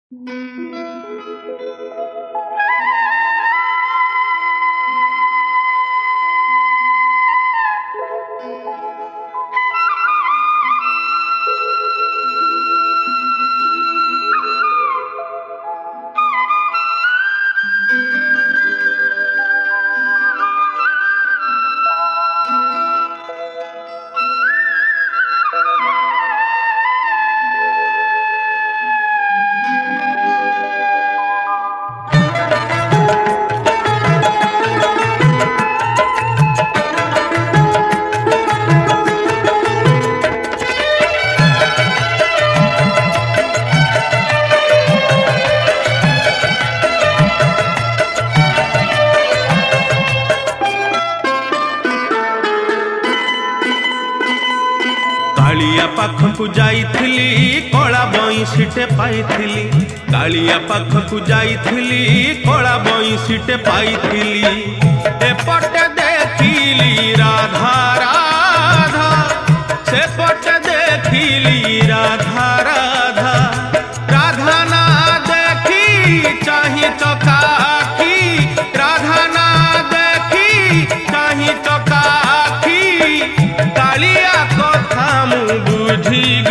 कालिया पाखकु जाइथिली कला बईसीटे पाइथिली। कालिया पाखकु जाइथिली कला बईसीटे पाइथिली। एपटे देखिली राधा राधा, सेपटे देखिली राधा राधा। राधा ना देखी चाही चकाखी, राधा ना देखी चाही चकाखी। कालिया कथा बुझी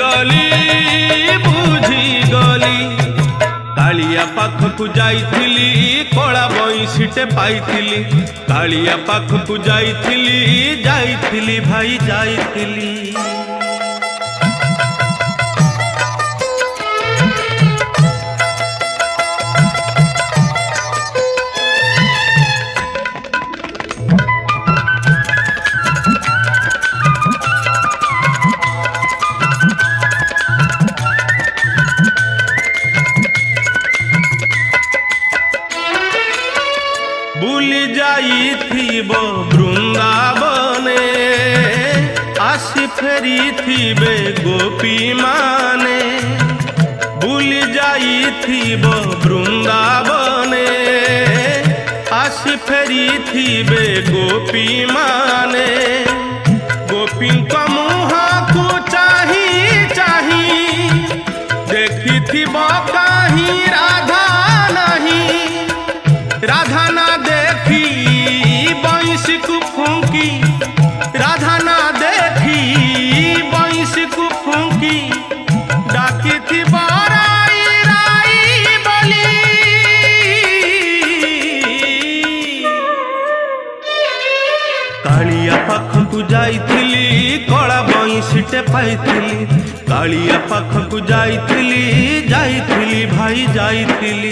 गली। कालिया पाखकु जाइथिली कला बईसीटे पाइथिली। कालिया पाखकु जाइथिली भाई जाइथिली। बुली जाइथिब वृंदावने, आसी फेरिथिबे गोपी माने। बुली जाइथिब वृंदावने, आसी फेरिथिबे गोपी माने। गोपींक मुहकु चाही चाही, देखिथिब काहीं राधा नहीं। राधा ना देखी बंशी को फूंकी, राधा ना देखी बंशी को फूंकी। डाकी थी बराई राई बोली। कालिया पाखकु जाइथिली कला बईसीटे पाइथिली। कालिया पाखकु जाइथिली भाई जाइथिली।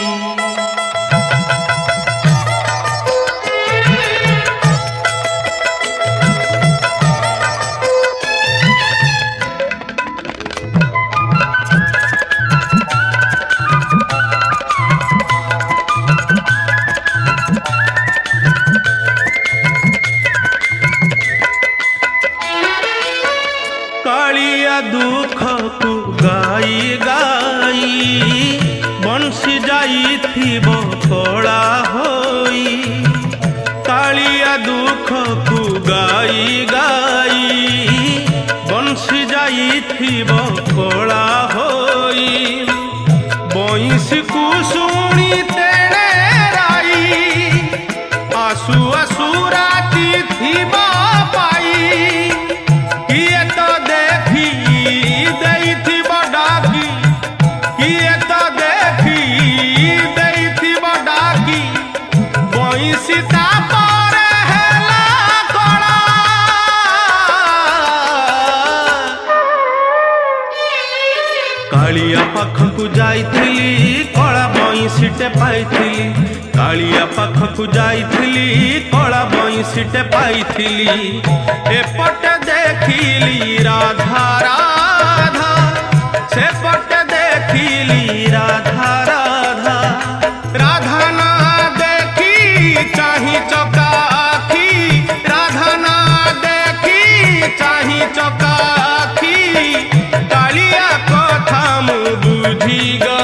कालिया दुख को गाई गाई, बंशी जाइथिब कला होई। कालिया दुख को गाई गाई, बंशी जाइथिब कला होई। बंशी को सुनी तेरे राई, आसु आसु राती थिब पाई। किए तो देखी देइथिब डाकी, किए तो देखी देइथिब डाकी। बंशी तापर हेला कला। कालिया पाखकु जाइथिली कला बईसीटे पाइथिली। कालिया पाखकु जाइथिली कला बईसीटे पाइथिली। एपटे देखिली राधा राधा, सेपटे देखिली राधा राधा। राधा ना देखी चाही चकाखी, राधा ना देखी चाही चकाखी। कालिया कथा बुझी गली।